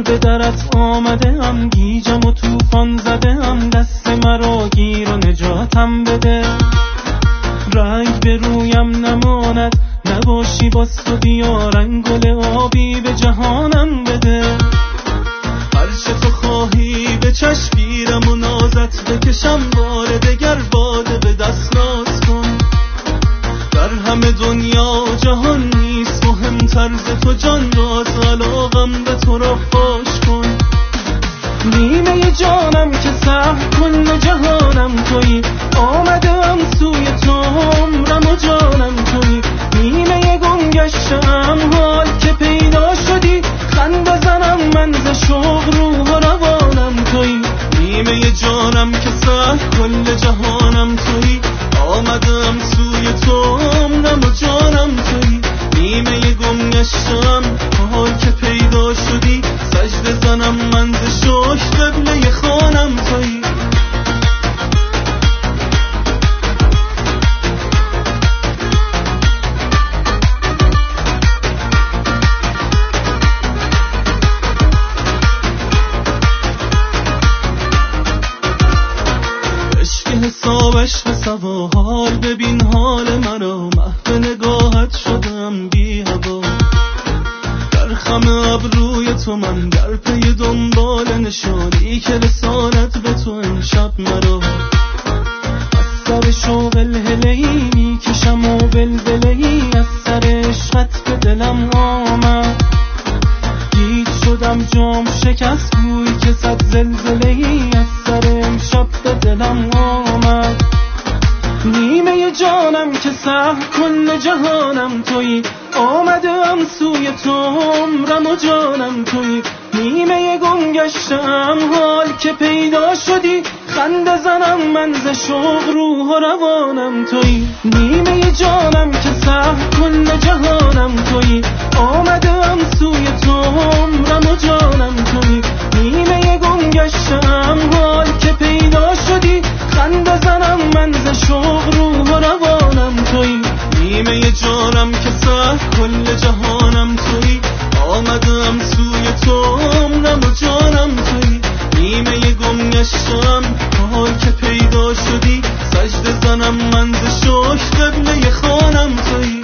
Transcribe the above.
به درت آمدم، گیجم و توفان زدم، دست مرا گیر و نجاتم بده. رنگ به رویم نماند، نباشی باز تو بیا، رنگ گل آبی به جهانم بده. هرچه تو خواهی به چشم گیرم و نازت بکشم، بار دگر باده به دست ناز کن. در همه دنیا جهان نیست مهمتر ز تو جان، راز علاقم به تو را فاش کن. نیمه جانم که سهم کل جهانم تویی، آمدم سوی تو عمرم و جانم تویی. نیمه گم گشتم حال که پیدا شدی، خنده زنم من ز شوق روح و روانم تویی. نیمه جانم که سهم کل جهانم تویی، آمدم سوی تو عمرم و جانم تویی. نیمه گم گشتم حال که پیدا شدی، سجده زنم من ز شوق قبله خانم تویی. حسابش به سوا، حال ببین حال مرا، محو نگاهت شدم بی هوا. در خم ابروی تو من در پی دنبال نشانی، که رسانت به تو امشب مرا. از سر شوق الهلهی می کشم و بلبلهی، از سر عشقت به دلم آمد. گیج شدم جام شکست گوی که صد زلزلهی، از سر امشب به دلم آمد. نیمه جانم که سهم کل جهانم تویی، آمدم سوی تو عمرم و جانم تویی. نیمه گم گشتم حال که پیدا شدی، خنده زنم من ز شوق روح و روانم تویی. نیمه جانم که سهم کل جهانم تویی، آمدم سوی تو عمرم و جانم تویی. نیمه گم گشتم حال که پیدا شدی، خنده زنم من ز شوق روح و روانم تویی. نیمه جانم که سهم کل جهانم تویی، آمدم سوی تو عمرم و جانم تویی. نیمه گم گشتم حال که پیدا شدی، سجده زنم من ز شوق قبله خانم تویی.